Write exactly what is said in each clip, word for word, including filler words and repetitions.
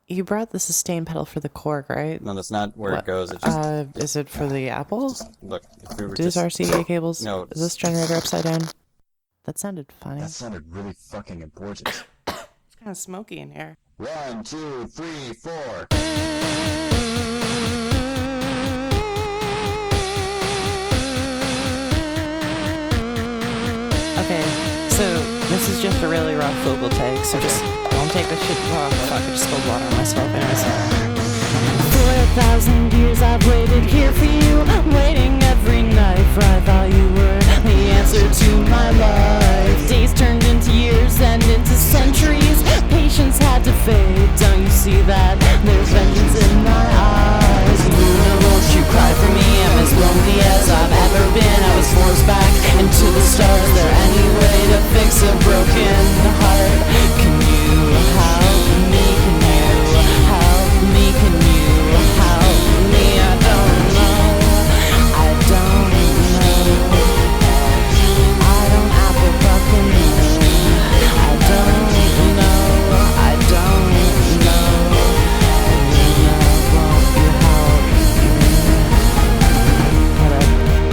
You brought the sustain pedal for the Korg, right? No, that's not where What? it goes. It just Uh, is it for the Apple? look. If we were Does just our C D A cables? no. Is this generator upside down? That sounded funny. That sounded really fucking important. It's kind of smoky in here. One, two, three, four. Okay, so this is just a really rough vocal take, so just don't take this shit. Oh, fuck, I just spilled water on myself. Anyways. For a thousand years I've waited here for you, waiting every night, for I thought you were the answer to my life. Days turned into years and into centuries, patience had to fade, don't you see that? There's vengeance in my eyes. You know, won't you cry for me? I'm as lonely as I've ever been. I was forced back into the stars. Is there any way to fix a broken heart? Can you help me? Can you help me? Can you help me? I don't know. I don't know. I don't have the fucking know. I don't know. I don't know. And you know, won't you help me? Hold up.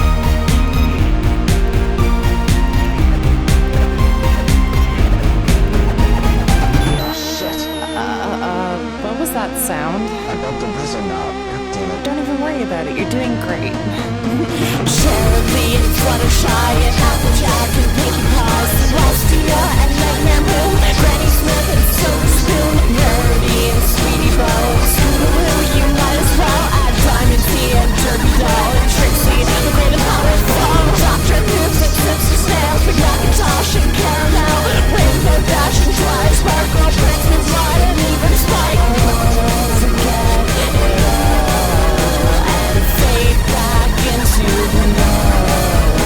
Shit. Uh, uh, what was that sound? I bumped the whistle knob. God damn it. Don't even worry about it, you're doing great. Cherokee and Fluttershy and Applejack and Pinkie Pie, Celestia and Nightmare Moon, Granny Smith and Silver Spoon, Rarity and Sweetie Belle, Scootaloo, you might as well add Diamond T and Derby Doll and Trixie, the great and powerful Doctor Goose and Simpson Snails, Big Macintosh and Caramel, Rainbow Dash and Dry Sparkle, Princeton Slide and even Spike. Forget it all and fade back into the night.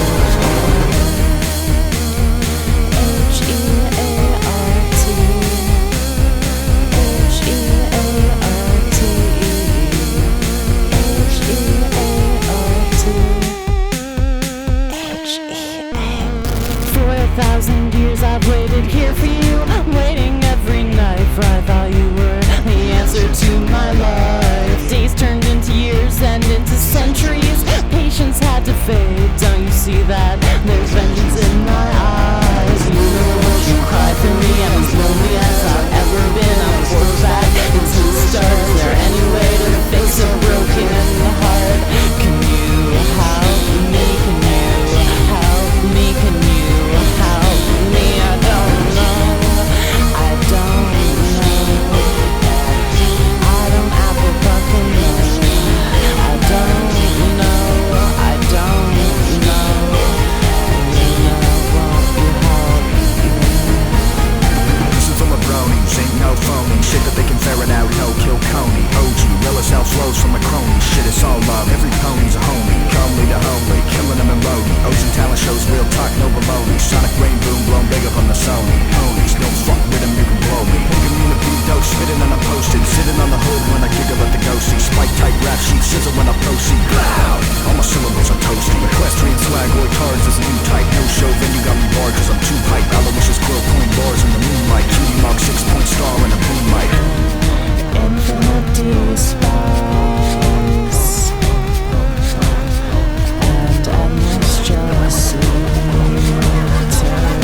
H E A R T H E A R T H E A R T H E A. For a thousand years I've waited here for you, waiting every night, for I thought you were the answer to my life. Days turned into years and into centuries, patience had to fade, don't you see that? There's vengeance in my eyes. You know, won't you cry for me? I'm as lonely as I've ever been. I'm forced back into the stars. Is there any way to fix a broken heart? Can you help me? Can you help me? Can you help me? I don't know. I don't know. I don't have the fucking know. I don't know. I don't know. And you know, won't you help me? This is full of bronies, ain't no phony. Shit that they can ferret out, no kill Coney. O G, Willis out flows from the cronies. Shit, it's all love, every pony's a homie. Comely to homely, killing them in Lodi. Ocean talent shows, real talk, no baloney. Sonic rain boom, blown big up on the Sony. Ponies, don't fuck with them, you can blow me. Hooking me with beat dope, spitting on a posted. Sitting on the hood when I giggle at the ghosty. Spike tight rap sheet, sizzle when I proceed. Loud, all my syllables are toasty. Equestrian swag, boy cards is a new type. No show, then you got me barred cause I'm too hype. Aloysius quill coin bars in the moonlight. Cutie mark, six point star in a boom light. Infinity space and endless jealousy. Turn,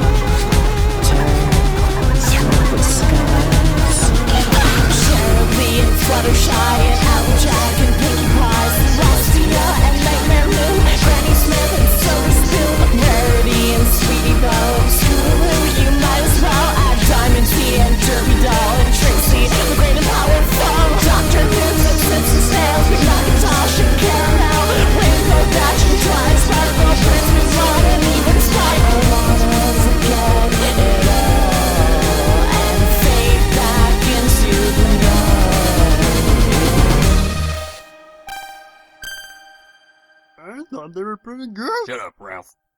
turn through the skies. Cherokee and Fluttershy and Applejack and Pinkie Pie, Celestia and Nightmare Moon, Granny Smith and Silver Spoon, Rarity and Sweetie Belle, Scootaloo, you might as well add Diamond T and Derby Doll and Trixie, the great and powerful Doctor Goose and Simpson Snails, Big Macintosh and Caramel, Rainbow Dash and Dry Sparkle, Princeton Slide and even Spike. I wanna forget it all and fade back into the night. I thought they were pretty good. Shut up, Ralph.